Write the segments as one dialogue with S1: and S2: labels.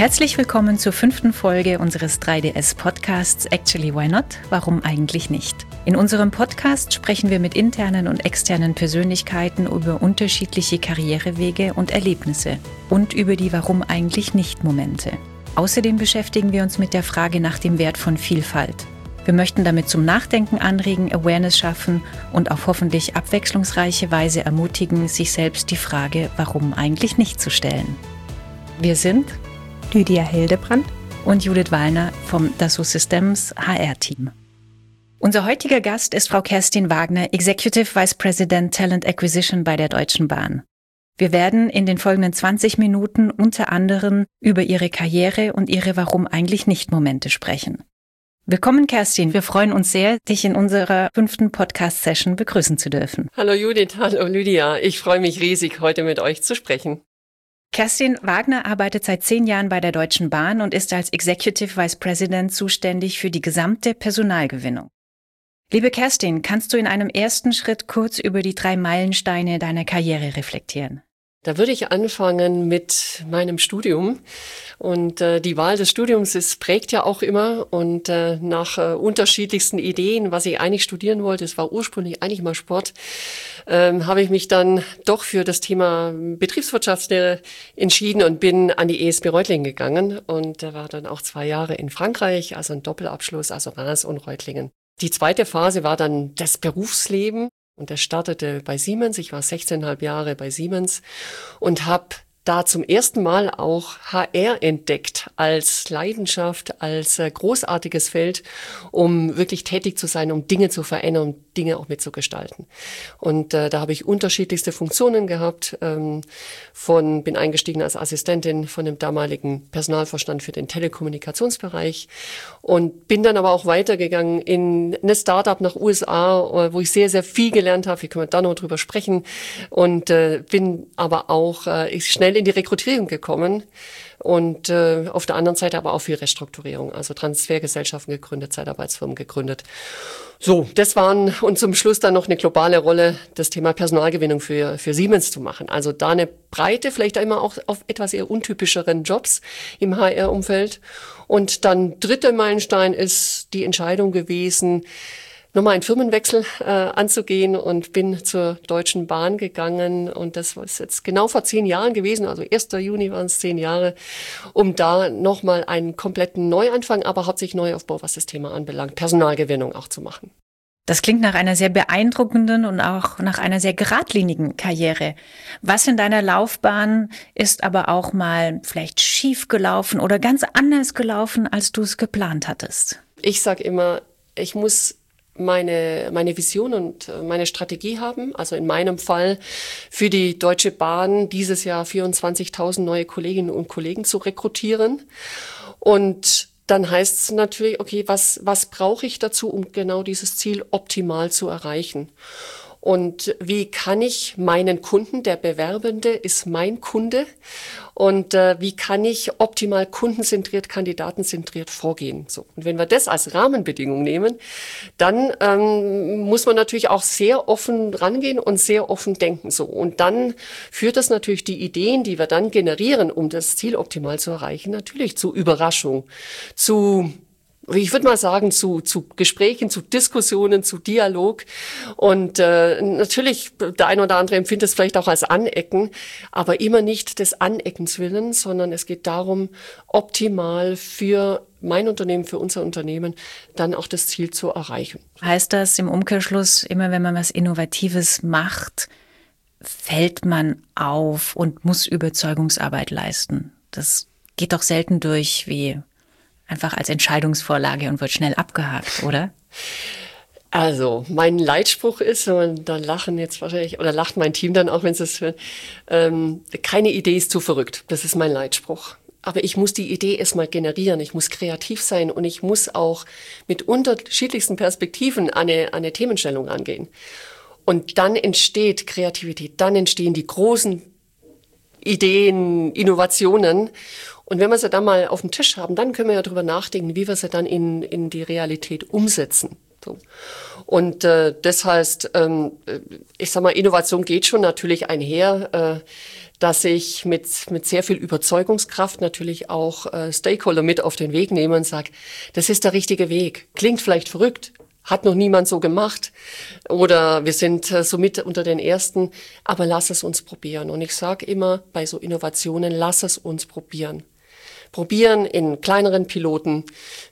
S1: Herzlich willkommen zur 5. Folge unseres 3DS-Podcasts Actually Why Not? Warum eigentlich nicht? In unserem Podcast sprechen wir mit internen und externen Persönlichkeiten über unterschiedliche Karrierewege und Erlebnisse und über die Warum eigentlich nicht Momente. Außerdem beschäftigen wir uns mit der Frage nach dem Wert von Vielfalt. Wir möchten damit zum Nachdenken anregen, Awareness schaffen und auf hoffentlich abwechslungsreiche Weise ermutigen, sich selbst die Frage, warum eigentlich nicht zu stellen. Wir sind
S2: Lydia Hildebrandt
S1: und Judith Wallner vom Dassault Systems HR-Team. Unser heutiger Gast ist Frau Kerstin Wagner, Executive Vice President Talent Acquisition bei der Deutschen Bahn. Wir werden in den folgenden 20 Minuten unter anderem über ihre Karriere und ihre Warum eigentlich nicht Momente sprechen. Willkommen, Kerstin. Wir freuen uns sehr, dich in unserer 5. Podcast-Session begrüßen zu dürfen.
S3: Hallo Judith, hallo Lydia. Ich freue mich riesig, heute mit euch zu sprechen.
S1: Kerstin Wagner arbeitet seit 10 Jahren bei der Deutschen Bahn und ist als Executive Vice President zuständig für die gesamte Personalgewinnung. Liebe Kerstin, kannst du in einem ersten Schritt kurz über die 3 Meilensteine deiner Karriere reflektieren?
S3: Da würde ich anfangen mit meinem Studium. Und die Wahl des Studiums prägt ja auch immer. Und nach unterschiedlichsten Ideen, was ich eigentlich studieren wollte, es war ursprünglich eigentlich mal Sport, habe ich mich dann doch für das Thema Betriebswirtschaftslehre entschieden und bin an die ESB Reutlingen gegangen. Und war dann auch 2 Jahre in Frankreich, also ein Doppelabschluss, also Reims und Reutlingen. Die zweite Phase war dann das Berufsleben. Und das startete bei Siemens. Ich war 16,5 Jahre bei Siemens und habe da zum ersten Mal auch HR entdeckt als Leidenschaft, als großartiges Feld, um wirklich tätig zu sein, um Dinge zu verändern, um Dinge auch mitzugestalten. Und da habe ich unterschiedlichste Funktionen gehabt. Bin eingestiegen als Assistentin von dem damaligen Personalvorstand für den Telekommunikationsbereich und bin dann aber auch weitergegangen in eine Startup nach USA, wo ich sehr, sehr viel gelernt habe. Wir können da noch drüber sprechen. Und bin aber auch schnell in die Rekrutierung gekommen und auf der anderen Seite aber auch viel Restrukturierung, also Transfergesellschaften gegründet, Zeitarbeitsfirmen gegründet. So, das waren und zum Schluss dann noch eine globale Rolle, das Thema Personalgewinnung für Siemens zu machen. Also da eine Breite, vielleicht immer auch auf etwas eher untypischeren Jobs im HR-Umfeld. Und dann 3. Meilenstein ist die Entscheidung gewesen, nochmal einen Firmenwechsel anzugehen und bin zur Deutschen Bahn gegangen und das war jetzt genau vor 10 Jahren gewesen, also 1. Juni waren es 10 Jahre, um da nochmal einen kompletten Neuanfang, aber hauptsächlich Neuaufbau, was das Thema anbelangt, Personalgewinnung auch zu machen.
S1: Das klingt nach einer sehr beeindruckenden und auch nach einer sehr geradlinigen Karriere. Was in deiner Laufbahn ist aber auch mal vielleicht schief gelaufen oder ganz anders gelaufen, als du es geplant hattest?
S3: Ich sage immer, ich muss meine Vision und meine Strategie haben. Also in meinem Fall für die Deutsche Bahn dieses Jahr 24.000 neue Kolleginnen und Kollegen zu rekrutieren. Und dann heißt es natürlich, okay, was brauche ich dazu, um genau dieses Ziel optimal zu erreichen? Und wie kann ich meinen Kunden, der Bewerbende ist mein Kunde, und wie kann ich optimal kundenzentriert, kandidatenzentriert vorgehen? So. Und wenn wir das als Rahmenbedingung nehmen, dann muss man natürlich auch sehr offen rangehen und sehr offen denken. So. Und dann führt das natürlich die Ideen, die wir dann generieren, um das Ziel optimal zu erreichen, natürlich zu Überraschung, ich würde mal sagen, zu Gesprächen, zu Diskussionen, zu Dialog. Und natürlich, der eine oder andere empfindet es vielleicht auch als Anecken, aber immer nicht des Aneckens willen, sondern es geht darum, optimal für mein Unternehmen, für unser Unternehmen, dann auch das Ziel zu erreichen.
S1: Heißt das im Umkehrschluss, immer wenn man was Innovatives macht, fällt man auf und muss Überzeugungsarbeit leisten? Das geht doch selten durch wie einfach als Entscheidungsvorlage und wird schnell abgehakt, oder?
S3: Also, mein Leitspruch ist, und da lachen jetzt wahrscheinlich, oder lacht mein Team dann auch, wenn sie es hören, keine Idee ist zu verrückt. Das ist mein Leitspruch. Aber ich muss die Idee erstmal generieren, ich muss kreativ sein und ich muss auch mit unterschiedlichsten Perspektiven an eine Themenstellung rangehen. Und dann entsteht Kreativität, dann entstehen die großen Ideen, Innovationen. Und wenn wir sie dann mal auf dem Tisch haben, dann können wir ja darüber nachdenken, wie wir sie dann in die Realität umsetzen. So. Und das heißt, ich sag mal, Innovation geht schon natürlich einher, dass ich mit sehr viel Überzeugungskraft natürlich auch Stakeholder mit auf den Weg nehme und sage, das ist der richtige Weg. Klingt vielleicht verrückt, hat noch niemand so gemacht oder wir sind somit unter den Ersten, aber lass es uns probieren. Und ich sage immer bei so Innovationen, lass es uns probieren. Probieren in kleineren Piloten.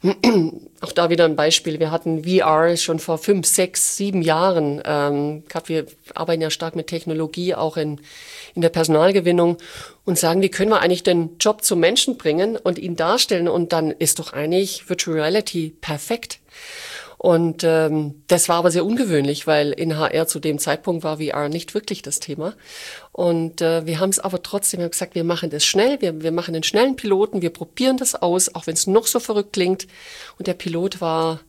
S3: Auch da wieder ein Beispiel. Wir hatten VR schon vor 5, 6, 7 Jahren. Wir arbeiten ja stark mit Technologie, auch in der Personalgewinnung und sagen, wie können wir eigentlich den Job zum Menschen bringen und ihn darstellen? Und dann ist doch eigentlich Virtual Reality perfekt. Und das war aber sehr ungewöhnlich, weil in HR zu dem Zeitpunkt war VR nicht wirklich das Thema. Und wir haben es aber trotzdem gesagt, wir machen das schnell, wir machen einen schnellen Piloten, wir probieren das aus, auch wenn es noch so verrückt klingt. Und der Pilot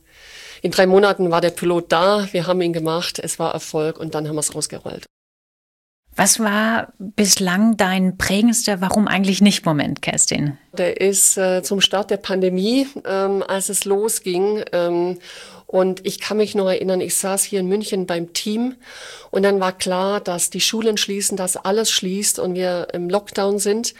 S3: in 3 Monaten war der Pilot da, wir haben ihn gemacht, es war Erfolg und dann haben wir es ausgerollt.
S1: Was war bislang dein prägendster Warum eigentlich nicht Moment, Kerstin?
S3: Der ist zum Start der Pandemie, als es losging. Und ich kann mich noch erinnern, ich saß hier in München beim Team und dann war klar, dass die Schulen schließen, dass alles schließt und wir im Lockdown sind.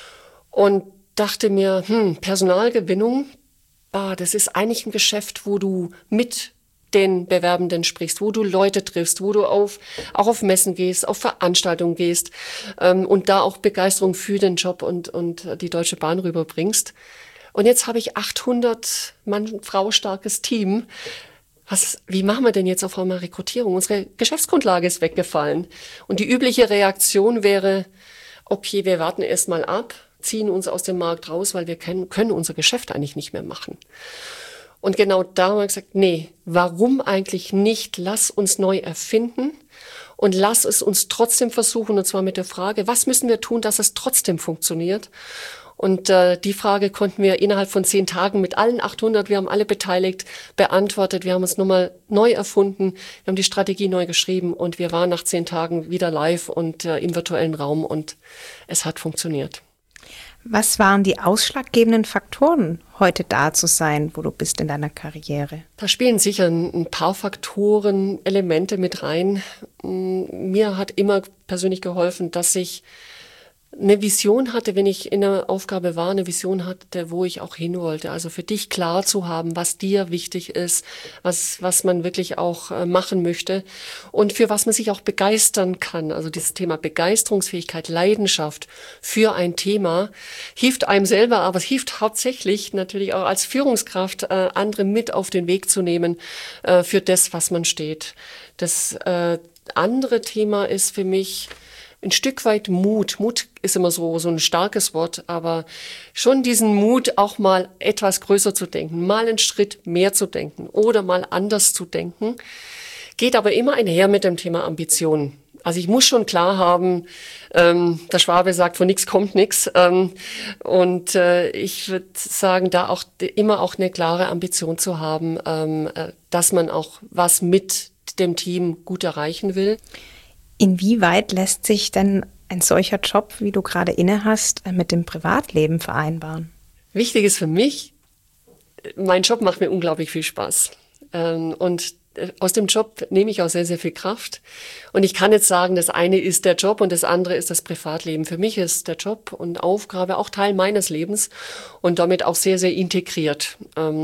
S3: Und dachte mir, Personalgewinnung, das ist eigentlich ein Geschäft, wo du mit den Bewerbenden sprichst, wo du Leute triffst, wo du auch auf Messen gehst, auf Veranstaltungen gehst und da auch Begeisterung für den Job und die Deutsche Bahn rüberbringst. Und jetzt habe ich 800 Mann-Frau starkes Team. Wie machen wir denn jetzt auf einmal Rekrutierung? Unsere Geschäftsgrundlage ist weggefallen. Und die übliche Reaktion wäre, okay, wir warten erst mal ab, ziehen uns aus dem Markt raus, weil wir können unser Geschäft eigentlich nicht mehr machen. Und genau da haben wir gesagt, nee, warum eigentlich nicht? Lass uns neu erfinden und lass es uns trotzdem versuchen. Und zwar mit der Frage, was müssen wir tun, dass es trotzdem funktioniert? Und die Frage konnten wir innerhalb von 10 Tagen mit allen 800, wir haben alle beteiligt, beantwortet. Wir haben uns nochmal neu erfunden, wir haben die Strategie neu geschrieben und wir waren nach 10 Tagen wieder live und im virtuellen Raum und es hat funktioniert.
S2: Was waren die ausschlaggebenden Faktoren, heute da zu sein, wo du bist in deiner Karriere?
S3: Da spielen sicher ein paar Faktoren, Elemente mit rein. Mir hat immer persönlich geholfen, dass ich eine Vision hatte, wenn ich in einer Aufgabe war, eine Vision hatte, wo ich auch hin wollte. Also für dich klar zu haben, was dir wichtig ist, was man wirklich auch machen möchte und für was man sich auch begeistern kann. Also dieses Thema Begeisterungsfähigkeit, Leidenschaft für ein Thema hilft einem selber, aber es hilft hauptsächlich natürlich auch als Führungskraft, andere mit auf den Weg zu nehmen für das, was man steht. Das andere Thema ist für mich ein Stück weit Mut. Mut ist immer so ein starkes Wort, aber schon diesen Mut, auch mal etwas größer zu denken, mal einen Schritt mehr zu denken oder mal anders zu denken, geht aber immer einher mit dem Thema Ambition. Also ich muss schon klar haben, der Schwabe sagt, von nichts kommt nichts. Und ich würde sagen, da auch immer auch eine klare Ambition zu haben, dass man auch was mit dem Team gut erreichen will.
S2: Inwieweit lässt sich denn ein solcher Job, wie du gerade innehast, mit dem Privatleben vereinbaren?
S3: Wichtig ist für mich, mein Job macht mir unglaublich viel Spaß. Und aus dem Job nehme ich auch sehr, sehr viel Kraft. Und ich kann jetzt sagen, das eine ist der Job und das andere ist das Privatleben. Für mich ist der Job und Aufgabe auch Teil meines Lebens und damit auch sehr, sehr integriert.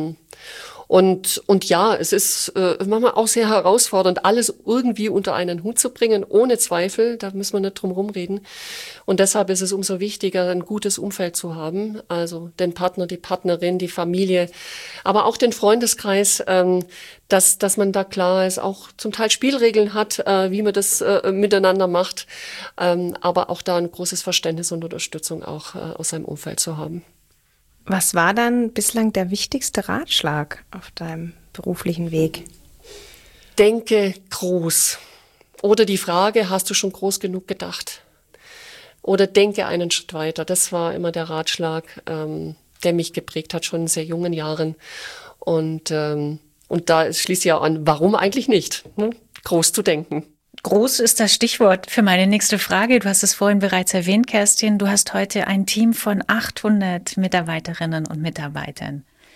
S3: Und ja, es ist manchmal auch sehr herausfordernd, alles irgendwie unter einen Hut zu bringen, ohne Zweifel, da müssen wir nicht drum rumreden. Und deshalb ist es umso wichtiger, ein gutes Umfeld zu haben, also den Partner, die Partnerin, die Familie, aber auch den Freundeskreis, dass man da klar ist, auch zum Teil Spielregeln hat, wie man das miteinander macht, aber auch da ein großes Verständnis und Unterstützung auch aus seinem Umfeld zu haben.
S2: Was war dann bislang der wichtigste Ratschlag auf deinem beruflichen Weg?
S3: Denke groß. Oder die Frage, hast du schon groß genug gedacht? Oder denke einen Schritt weiter. Das war immer der Ratschlag, der mich geprägt hat, schon in sehr jungen Jahren. Und da schließt ja an, warum eigentlich nicht? Ne? Groß zu denken.
S1: Groß ist das Stichwort für meine nächste Frage. Du hast es vorhin bereits erwähnt, Kerstin. Du hast heute ein Team von 800 Mitarbeiterinnen und Mitarbeitern.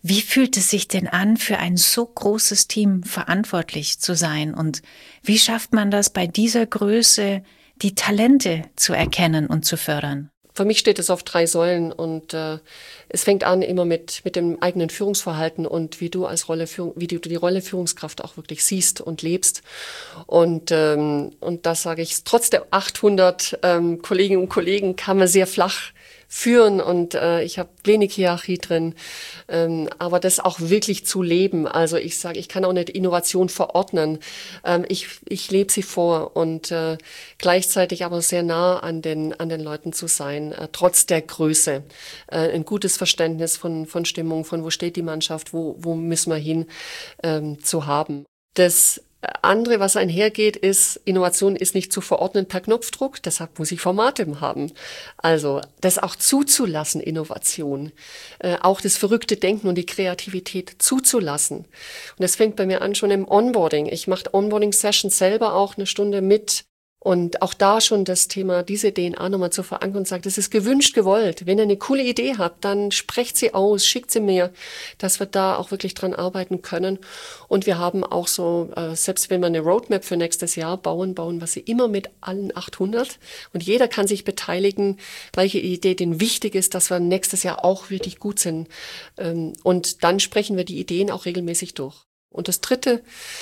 S1: Wie fühlt es sich denn an, für ein so großes Team verantwortlich zu sein? Und wie schafft man das bei dieser Größe, die Talente zu erkennen und zu fördern?
S3: Für mich steht es auf 3 Säulen und es fängt an immer mit dem eigenen Führungsverhalten und wie du wie du die Rolle Führungskraft auch wirklich siehst und lebst. Und das sage ich, trotz der 800 Kolleginnen und Kollegen kann man sehr flach führen und ich habe wenig Hierarchie drin, aber das auch wirklich zu leben. Also ich sage, ich kann auch nicht Innovation verordnen. Ich lebe sie vor und gleichzeitig aber sehr nah an den Leuten zu sein, trotz der Größe. Ein gutes Verständnis von Stimmung, von wo steht die Mannschaft, wo müssen wir hin, zu haben. Das andere, was einhergeht, ist, Innovation ist nicht zu verordnen per Knopfdruck, deshalb muss ich Formate haben. Also das auch zuzulassen, Innovation, auch das verrückte Denken und die Kreativität zuzulassen. Und das fängt bei mir an schon im Onboarding. Ich mache Onboarding-Sessions selber auch 1 Stunde mit. Und auch da schon das Thema, diese DNA nochmal zu verankern und sagt, das ist gewünscht, gewollt. Wenn ihr eine coole Idee habt, dann sprecht sie aus, schickt sie mir, dass wir da auch wirklich dran arbeiten können. Und wir haben auch so, selbst wenn wir eine Roadmap für nächstes Jahr bauen wir sie immer mit allen 800. Und jeder kann sich beteiligen, welche Idee denn wichtig ist, dass wir nächstes Jahr auch wirklich gut sind. Und dann sprechen wir die Ideen auch regelmäßig durch. Und das Dritte,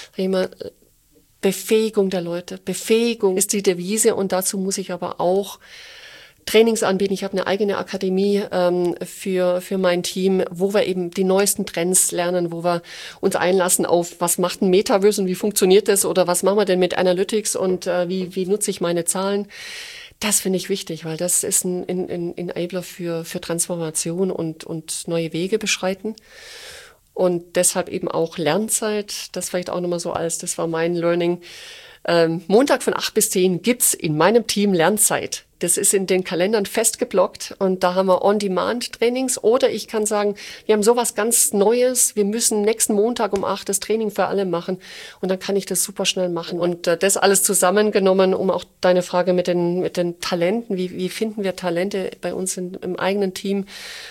S3: Befähigung der Leute. Befähigung ist die Devise und dazu muss ich aber auch Trainings anbieten. Ich habe eine eigene Akademie für mein Team, wo wir eben die neuesten Trends lernen, wo wir uns einlassen auf, was macht ein Metaverse und wie funktioniert das oder was machen wir denn mit Analytics und wie nutze ich meine Zahlen. Das finde ich wichtig, weil das ist ein Enabler für Transformation und neue Wege beschreiten. Und deshalb eben auch Lernzeit, das vielleicht auch nochmal so das war mein Learning. Montag von 8 bis 10 gibt's in meinem Team Lernzeit. Das ist in den Kalendern festgeblockt und da haben wir On-Demand-Trainings oder ich kann sagen, wir haben sowas ganz Neues, wir müssen nächsten Montag um 8 das Training für alle machen und dann kann ich das super schnell machen. Und das alles zusammengenommen, um auch deine Frage mit den Talenten, wie finden wir Talente bei uns im eigenen Team,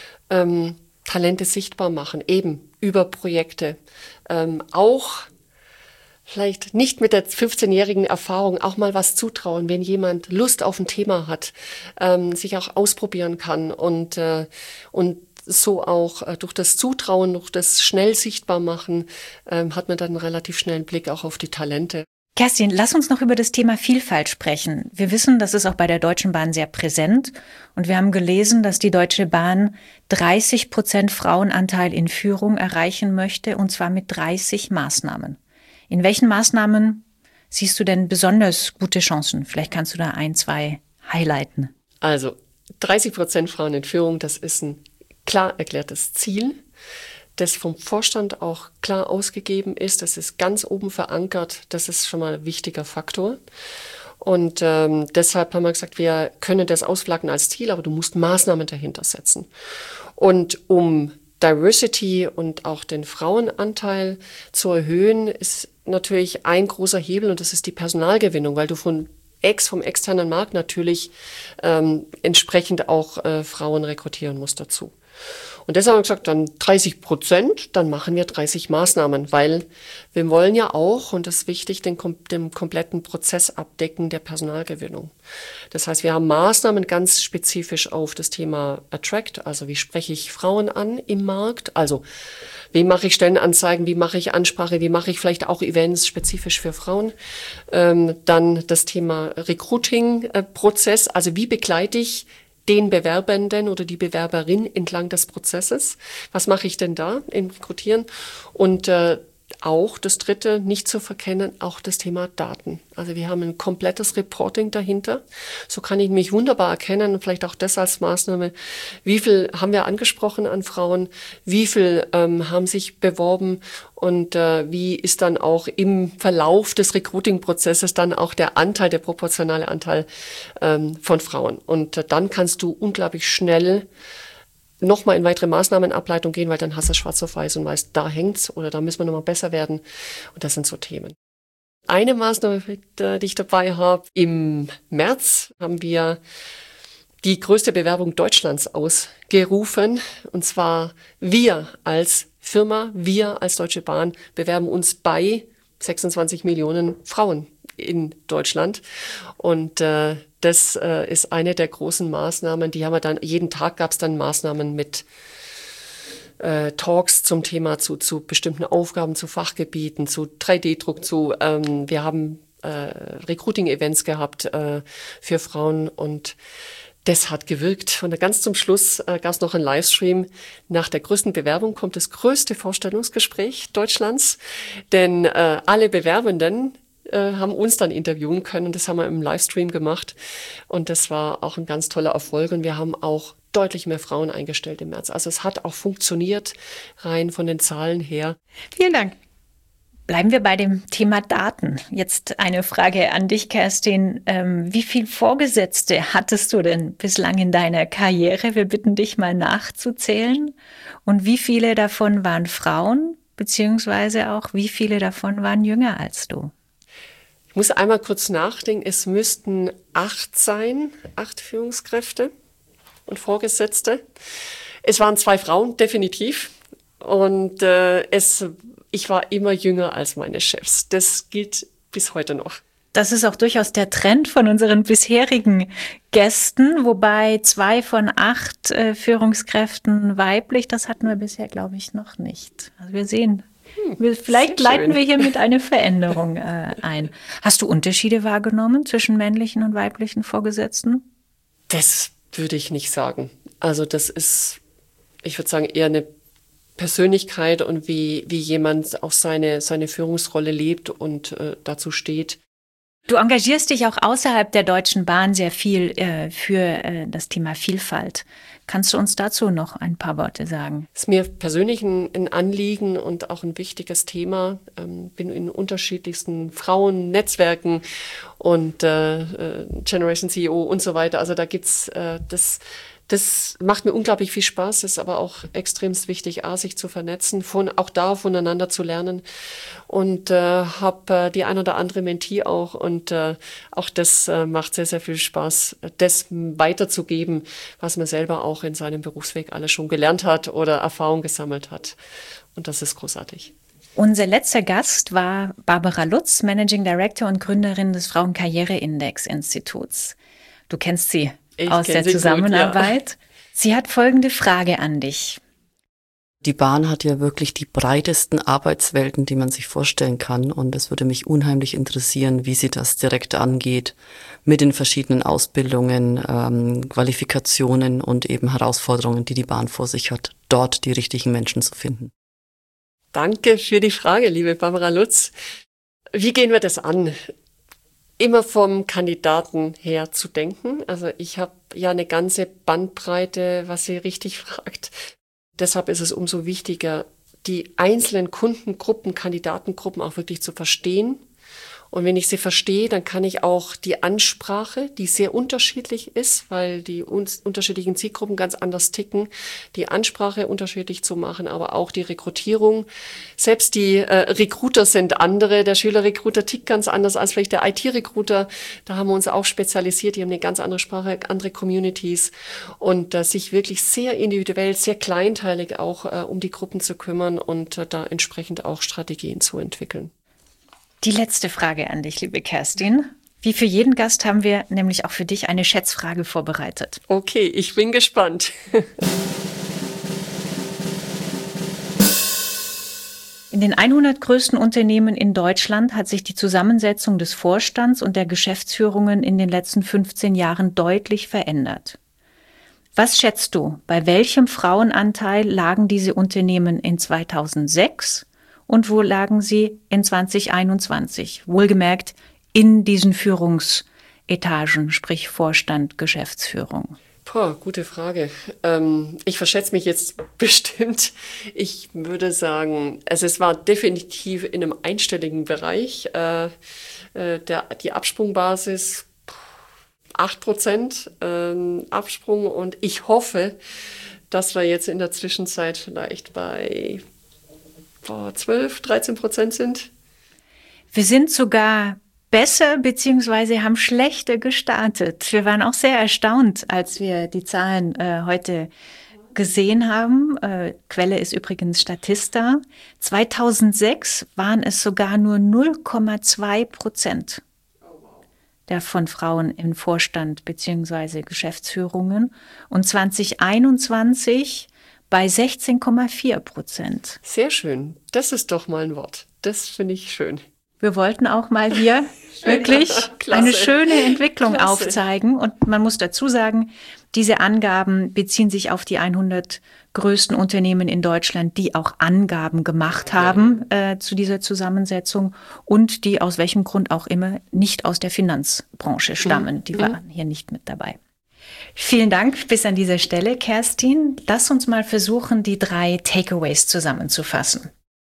S3: Talente sichtbar machen, eben über Projekte. Auch vielleicht nicht mit der 15-jährigen Erfahrung auch mal was zutrauen, wenn jemand Lust auf ein Thema hat, sich auch ausprobieren kann und so auch durch das Zutrauen, durch das schnell sichtbar machen, hat man dann einen relativ schnellen Blick auch auf die Talente.
S1: Kerstin, lass uns noch über das Thema Vielfalt sprechen. Wir wissen, das ist auch bei der Deutschen Bahn sehr präsent. Und wir haben gelesen, dass die Deutsche Bahn 30% Frauenanteil in Führung erreichen möchte, und zwar mit 30 Maßnahmen. In welchen Maßnahmen siehst du denn besonders gute Chancen? Vielleicht kannst du da 1, 2 highlighten.
S3: Also 30% Frauen in Führung, das ist ein klar erklärtes Ziel, das vom Vorstand auch klar ausgegeben ist, das ist ganz oben verankert, das ist schon mal ein wichtiger Faktor. Und deshalb haben wir gesagt, wir können das ausflaggen als Ziel, aber du musst Maßnahmen dahinter setzen. Und um Diversity und auch den Frauenanteil zu erhöhen, ist natürlich ein großer Hebel und das ist die Personalgewinnung, weil du vom externen Markt natürlich entsprechend auch Frauen rekrutieren musst dazu. Und deshalb haben wir gesagt, dann 30%, dann machen wir 30 Maßnahmen, weil wir wollen ja auch, und das ist wichtig, den kompletten Prozess abdecken der Personalgewinnung. Das heißt, wir haben Maßnahmen ganz spezifisch auf das Thema Attract, also wie spreche ich Frauen an im Markt, also wie mache ich Stellenanzeigen, wie mache ich Ansprache, wie mache ich vielleicht auch Events spezifisch für Frauen. Dann das Thema Recruiting-Prozess, also wie begleite ich den Bewerbenden oder die Bewerberin entlang des Prozesses. Was mache ich denn da im Rekrutieren? Und auch das Dritte, nicht zu verkennen, auch das Thema Daten. Also wir haben ein komplettes Reporting dahinter. So kann ich mich wunderbar erkennen und vielleicht auch das als Maßnahme. Wie viel haben wir angesprochen an Frauen? Wie viel haben sich beworben? Und wie ist dann auch im Verlauf des Recruiting-Prozesses dann auch der proportionale Anteil von Frauen? Und dann kannst du unglaublich schnell nochmal in weitere Maßnahmenableitung gehen, weil dann hast du schwarz auf weiß und weißt, da hängt's oder da müssen wir nochmal besser werden. Und das sind so Themen. Eine Maßnahme, die ich dabei habe, im März haben wir die größte Bewerbung Deutschlands ausgerufen. Und zwar wir als Firma, wir als Deutsche Bahn bewerben uns bei 26 Millionen Frauen in Deutschland. Und das ist eine der großen Maßnahmen. Die haben wir dann, jeden Tag gab es dann Maßnahmen mit Talks zum Thema, zu bestimmten Aufgaben, zu Fachgebieten, zu 3D-Druck, wir haben Recruiting-Events gehabt für Frauen und das hat gewirkt. Und ganz zum Schluss gab es noch einen Livestream. Nach der größten Bewerbung kommt das größte Vorstellungsgespräch Deutschlands, denn alle Bewerbenden haben uns dann interviewen können. Das haben wir im Livestream gemacht und das war auch ein ganz toller Erfolg und wir haben auch deutlich mehr Frauen eingestellt im März. Also es hat auch funktioniert, rein von den Zahlen her.
S2: Vielen Dank.
S1: Bleiben wir bei dem Thema Daten. Jetzt eine Frage an dich, Kerstin. Wie viele Vorgesetzte hattest du denn bislang in deiner Karriere? Wir bitten dich mal nachzuzählen. Und wie viele davon waren Frauen, beziehungsweise auch wie viele davon waren jünger als du?
S3: Ich muss einmal kurz nachdenken. Es müssten 8 sein, 8 Führungskräfte und Vorgesetzte. Es waren 2 Frauen, definitiv. Und ich war immer jünger als meine Chefs. Das gilt bis heute noch.
S1: Das ist auch durchaus der Trend von unseren bisherigen Gästen, wobei 2 von 8 Führungskräften weiblich, das hatten wir bisher, glaube ich, noch nicht. Also wir sehen, vielleicht leiten wir hier mit einer Veränderung ein. Hast du Unterschiede wahrgenommen zwischen männlichen und weiblichen Vorgesetzten?
S3: Das würde ich nicht sagen. Also das ist, ich würde sagen, eher eine Persönlichkeit und wie jemand auch seine Führungsrolle lebt und dazu steht.
S1: Du engagierst dich auch außerhalb der Deutschen Bahn sehr viel für das Thema Vielfalt. Kannst du uns dazu noch ein paar Worte sagen?
S3: Es ist mir persönlich ein Anliegen und auch ein wichtiges Thema. Bin in unterschiedlichsten Frauennetzwerken und Generation CEO und so weiter. Also da gibt's das macht mir unglaublich viel Spaß, ist aber auch extremst wichtig, sich zu vernetzen, auch da voneinander zu lernen und habe die ein oder andere Mentee auch und auch das macht sehr, sehr viel Spaß, das weiterzugeben, was man selber auch in seinem Berufsweg alles schon gelernt hat oder Erfahrung gesammelt hat und das ist großartig.
S1: Unser letzter Gast war Barbara Lutz, Managing Director und Gründerin des Frauenkarriere-Index-Instituts. Du kennst sie aus der Zusammenarbeit. Gut, ja. Sie hat folgende Frage an dich.
S4: Die Bahn hat ja wirklich die breitesten Arbeitswelten, die man sich vorstellen kann. Und es würde mich unheimlich interessieren, wie sie das direkt angeht mit den verschiedenen Ausbildungen, Qualifikationen und eben Herausforderungen, die die Bahn vor sich hat, dort die richtigen Menschen zu finden.
S3: Danke für die Frage, liebe Barbara Lutz. Wie gehen wir das an? Immer vom Kandidaten her zu denken. Also ich habe ja eine ganze Bandbreite, was sie richtig fragt. Deshalb ist es umso wichtiger, die einzelnen Kundengruppen, Kandidatengruppen auch wirklich zu verstehen. Und wenn ich sie verstehe, dann kann ich auch die Ansprache, die sehr unterschiedlich ist, weil die unterschiedlichen Zielgruppen ganz anders ticken, die Ansprache unterschiedlich zu machen, aber auch die Rekrutierung. Selbst die Recruiter sind andere. Der Schülerrecruiter tickt ganz anders als vielleicht der IT-Recruiter. Da haben wir uns auch spezialisiert. Die haben eine ganz andere Sprache, andere Communities und sich wirklich sehr individuell, sehr kleinteilig auch um die Gruppen zu kümmern und da entsprechend auch Strategien zu entwickeln.
S1: Die letzte Frage an dich, liebe Kerstin. Wie für jeden Gast haben wir nämlich auch für dich eine Schätzfrage vorbereitet.
S3: Okay, ich bin gespannt.
S1: In den 100 größten Unternehmen in Deutschland hat sich die Zusammensetzung des Vorstands und der Geschäftsführungen in den letzten 15 Jahren deutlich verändert. Was schätzt du, bei welchem Frauenanteil lagen diese Unternehmen in 2006? Und wo lagen sie in 2021? Wohlgemerkt in diesen Führungsetagen, sprich Vorstand, Geschäftsführung.
S3: Gute Frage. Ich verschätze mich jetzt bestimmt. Ich würde sagen, es war definitiv in einem einstelligen Bereich. Die Absprungbasis 8% Absprung und ich hoffe, dass wir jetzt in der Zwischenzeit vielleicht bei 12, 13% sind.
S1: Wir sind sogar besser bzw. haben schlechter gestartet. Wir waren auch sehr erstaunt, als wir die Zahlen heute gesehen haben. Quelle ist übrigens Statista. 2006 waren es sogar nur 0,2% von Frauen im Vorstand bzw. Geschäftsführungen und 2021 bei 16,4%.
S3: Sehr schön. Das ist doch mal ein Wort. Das finde ich schön.
S1: Wir wollten auch mal hier wirklich eine schöne Entwicklung aufzeigen. Und man muss dazu sagen, diese Angaben beziehen sich auf die 100 größten Unternehmen in Deutschland, die auch Angaben gemacht haben zu dieser Zusammensetzung und die aus welchem Grund auch immer nicht aus der Finanzbranche stammen. Die waren hier nicht mit dabei. Vielen Dank bis an dieser Stelle, Kerstin. Lass uns mal versuchen, die 3 Takeaways zusammenzufassen.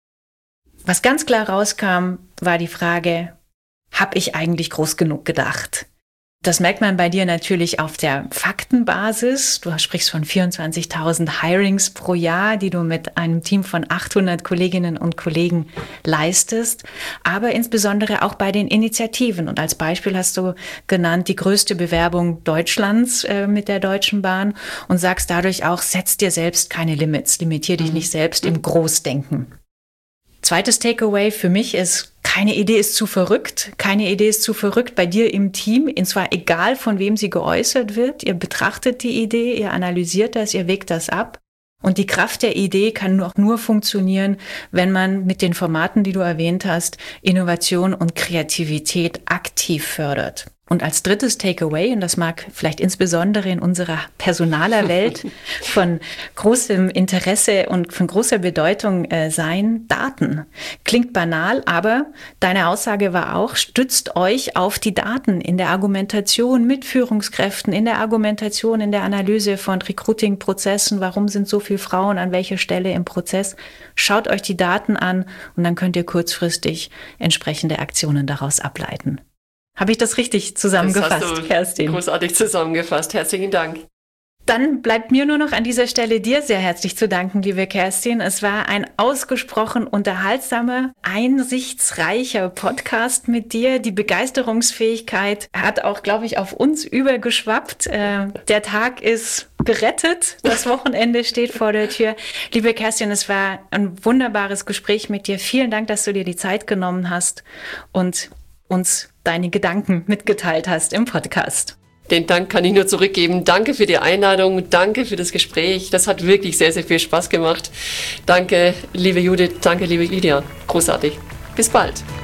S1: Was ganz klar rauskam, war die Frage, habe ich eigentlich groß genug gedacht? Das merkt man bei dir natürlich auf der Faktenbasis. Du sprichst von 24.000 Hirings pro Jahr, die du mit einem Team von 800 Kolleginnen und Kollegen leistest, aber insbesondere auch bei den Initiativen. Und als Beispiel hast du genannt die größte Bewerbung Deutschlands mit der Deutschen Bahn und sagst dadurch auch, setz dir selbst keine Limits, limitier dich nicht selbst im Großdenken. Zweites Takeaway für mich ist, keine Idee ist zu verrückt. Keine Idee ist zu verrückt bei dir im Team. Und zwar egal, von wem sie geäußert wird. Ihr betrachtet die Idee, ihr analysiert das, ihr wägt das ab. Und die Kraft der Idee kann auch nur funktionieren, wenn man mit den Formaten, die du erwähnt hast, Innovation und Kreativität aktiv fördert. Und als drittes Takeaway, und das mag vielleicht insbesondere in unserer Personalerwelt von großem Interesse und von großer Bedeutung sein, Daten. Klingt banal, aber deine Aussage war auch, stützt euch auf die Daten in der Argumentation mit Führungskräften, in der Argumentation, in der Analyse von Recruiting-Prozessen. Warum sind so viele Frauen an welcher Stelle im Prozess? Schaut euch die Daten an und dann könnt ihr kurzfristig entsprechende Aktionen daraus ableiten. Habe ich das richtig zusammengefasst,
S3: das hast du
S1: Kerstin?
S3: Großartig zusammengefasst. Herzlichen Dank.
S1: Dann bleibt mir nur noch an dieser Stelle dir sehr herzlich zu danken, liebe Kerstin. Es war ein ausgesprochen unterhaltsamer, einsichtsreicher Podcast mit dir. Die Begeisterungsfähigkeit hat auch, glaube ich, auf uns übergeschwappt. Der Tag ist gerettet. Das Wochenende steht vor der Tür. Liebe Kerstin, es war ein wunderbares Gespräch mit dir. Vielen Dank, dass du dir die Zeit genommen hast und uns deine Gedanken mitgeteilt hast im Podcast.
S3: Den Dank kann ich nur zurückgeben. Danke für die Einladung, danke für das Gespräch. Das hat wirklich sehr, sehr viel Spaß gemacht. Danke, liebe Judith, danke, liebe Lydia. Großartig. Bis bald.